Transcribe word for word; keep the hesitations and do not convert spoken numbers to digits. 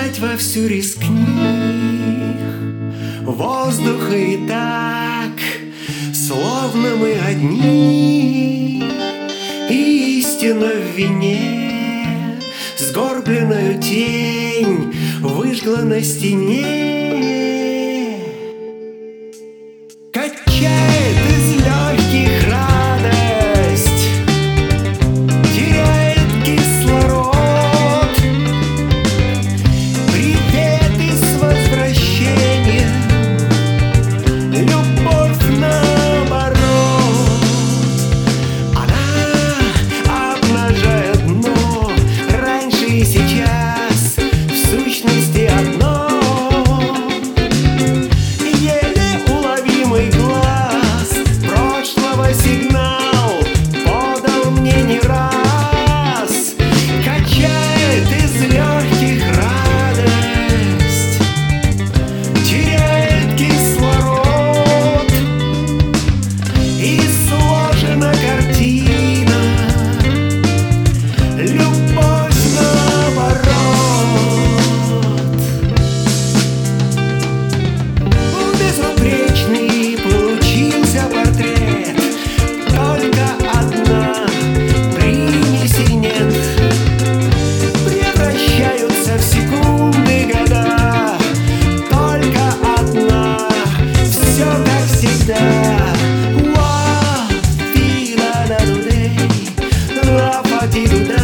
опять вовсю рискни. Воздуха и так, словно мы одни. Истина в вине, сгорбленную тень выжгла на стене. Качает из легких радость, теряет кислород. Привет и с возвращением, любовь наоборот. Она обнажает дно, раньше и сейчас в сущности одно. Сигнал подал мне не раз. Качает из легких радость, теряет кислород. И сложена картина, любовь наоборот. Безупречный получился портрет, только одна принеси нет. Превращаются в секунды года, только одна, все как всегда. Ла, ти, ла, ла, ду, дей, ла, фа, ти, ду, да.